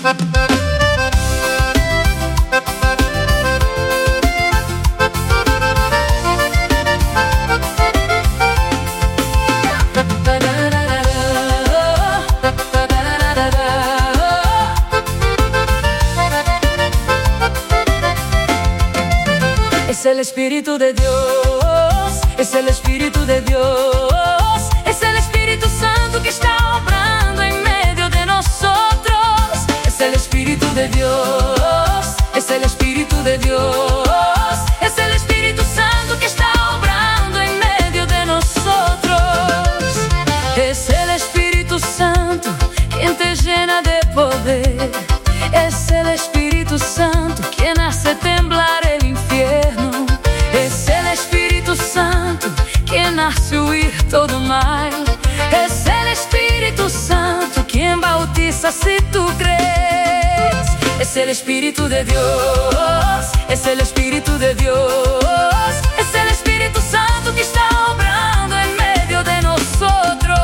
Es el Espíritu de Dios, es el Espíritu de Dios, es el Espíritu Santo que está obrando en medio de nosotros. Es el Espíritu de Dios, es el Espíritu de Dios, es el Espíritu Santo que está obrando en medio de nosotros. Es el Espíritu Santo quien te llena de poder, es el Espíritu Santo quien hace temblar el infierno. Es el Espíritu Santo quien hace huir todo mal. Es el Espíritu Santo quien bautiza si tú crees. Es el Espíritu de Dios, es el Espíritu de Dios, es el Espíritu Santo que está obrando en medio de nosotros.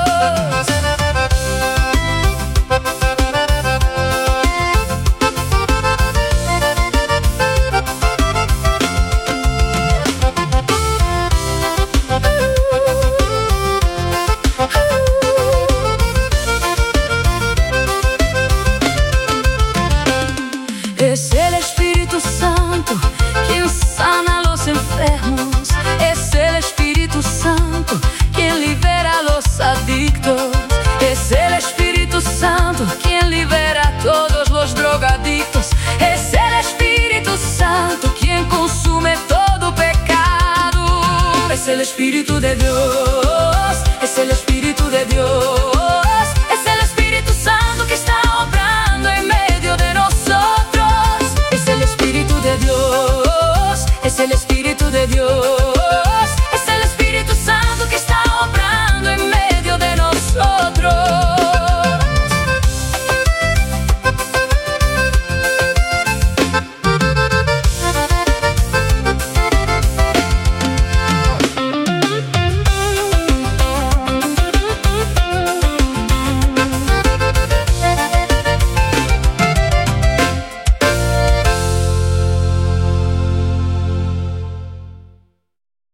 Es el Espíritu Santo quien sana a los enfermos, es el Espíritu Santo quien libera a los adictos, es el Espíritu Santo quien libera a todos los drogadictos, es el Espíritu Santo quien consume todo pecado. Es el Espíritu de Dios,